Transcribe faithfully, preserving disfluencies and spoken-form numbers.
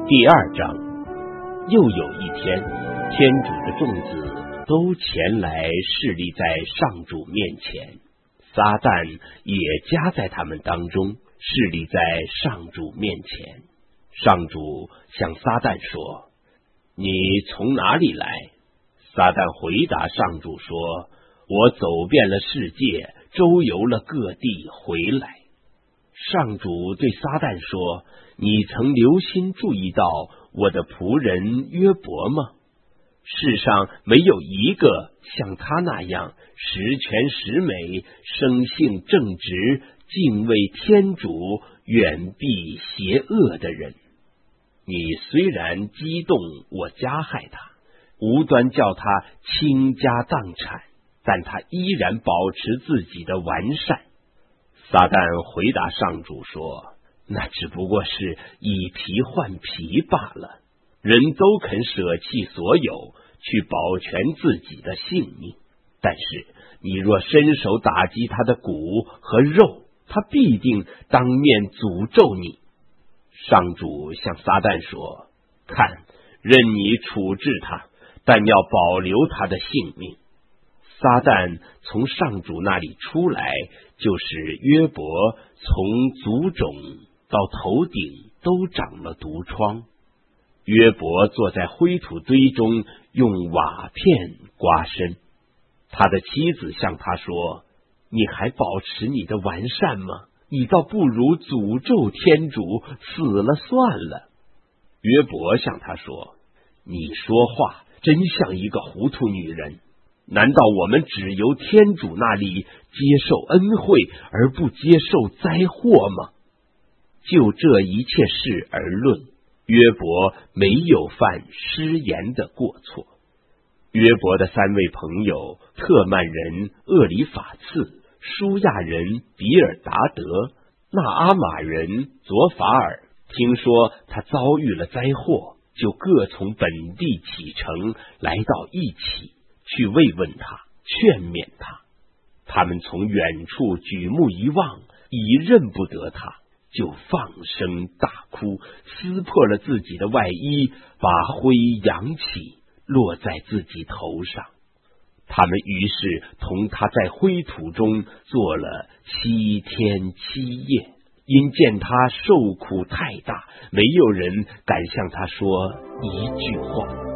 第二章，又有一天，天主的众子都前来侍立在上主面前，撒旦也加在他们当中，侍立在上主面前。上主向撒旦说：“你从哪里来？”撒旦回答上主说：“我走遍了世界，周游了各地，回来。”上主对撒旦说：“你曾留心注意到我的仆人约伯吗？世上没有一个像他那样十全十美、生性正直、敬畏天主、远避邪恶的人。你虽然激动我加害他，无端叫他倾家荡产，但他依然保持自己的完善。”撒旦回答上主说：“那只不过是以皮换皮罢了。人都肯舍弃所有，去保全自己的性命。但是你若伸手打击他的骨和肉，他必定当面诅咒你。”上主向撒旦说：“看，任你处置他，但要保留他的性命。”撒旦从上主那里出来，就使约伯从足肿到头顶都长了毒疮。约伯坐在灰土堆中，用瓦片刮身。他的妻子向他说：“你还保持你的完善吗？你倒不如诅咒天主，死了算了。”约伯向他说：“你说话真像一个糊涂女人。难道我们只由天主那里接受恩惠，而不接受灾祸吗？”就这一切事而论，约伯没有犯失言的过错。约伯的三位朋友，特曼人厄里法次、舒亚人比尔达德、纳阿玛人佐法尔，听说他遭遇了灾祸，就各从本地启程，来到一起，去慰问他，劝勉他。他们从远处举目一望，已认不得他，就放声大哭，撕破了自己的外衣，把灰扬起，落在自己头上。他们于是同他在灰土中做了七天七夜，因见他受苦太大，没有人敢向他说一句话。